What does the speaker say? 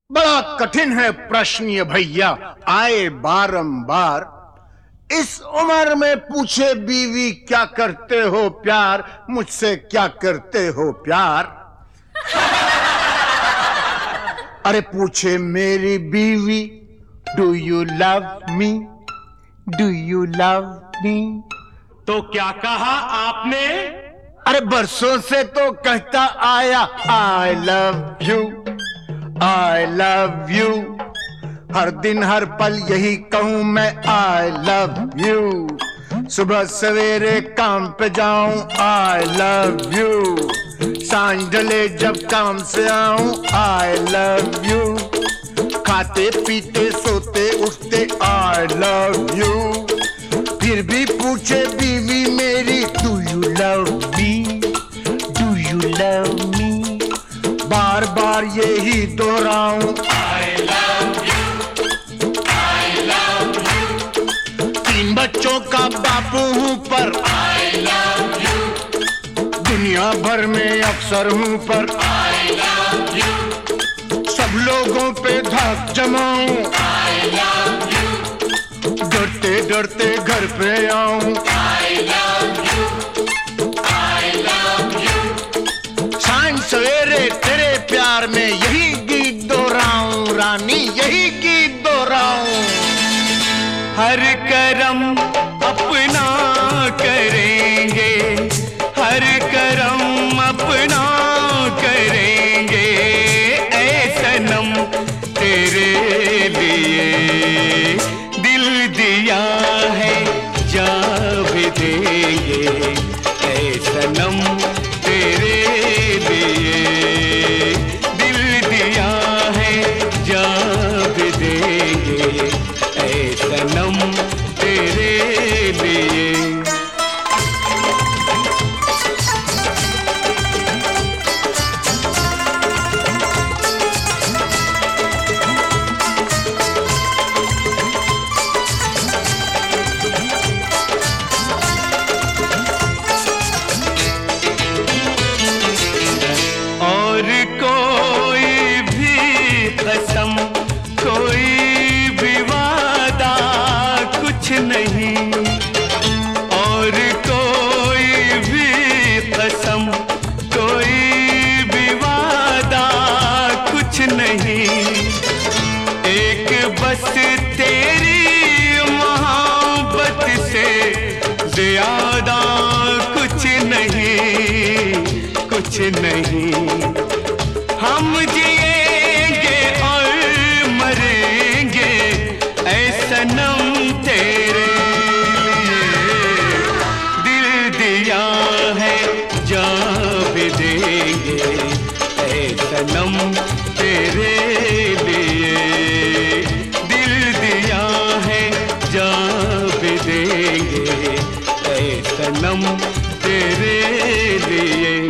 बड़ा कठिन है प्रश्न ये भैया, आए बारंबार। इस उम्र में पूछे बीवी क्या करते हो प्यार, मुझसे क्या करते हो प्यार। अरे पूछे मेरी बीवी, do you love me, do you love me. तो क्या कहा आपने? अरे बरसों से तो कहता आया I love you, I love you. हर दिन हर पल यही कहूं मैं आई लव यू। सुबह सवेरे काम पे जाऊं आई लव यू, सांझ ढले जब काम से आऊं आई लव यू। खाते पीते सोते उठते आई लव यू। फिर भी पूछे बीवी मेरी do you love me, do you love me. बार बार यही दोहराऊं I love you, I love you, 3 बच्चों का बापू हूं पर I love you, दुनिया भर में अफसर हूं पर I love you, सब लोगों पे धाक जमाऊं I love you, डरते डरते घर पे आऊं I love you, I love you, सांझ सवेरे तेरे प्यार में यही गीत दोहराऊं रानी, यही गीत दोहराऊं। हर करम अपना करेंगे, हर करम अपना करेंगे, ऐ सनम तेरे लिए दिल दिया है जान भी देंगे, ऐ सनम तेरे लिए दिल दिया है जान भी देंगे, ऐ सनम तेरे लिए। और कोई भी कसम, कोई भी वादा कुछ नहीं, और कोई भी कसम, कोई भी वादा कुछ नहीं, एक बस तेरी मोहब्बत से ज्यादा कुछ नहीं, कुछ नहीं। हम जिएंगे और मरेंगे ऐ सनम तेरे लिए, दिल दिया है जान भी देंगे ऐ सनम तेरे लिए, दिल दिया है जान भी देंगे ऐ सनम तेरे लिए।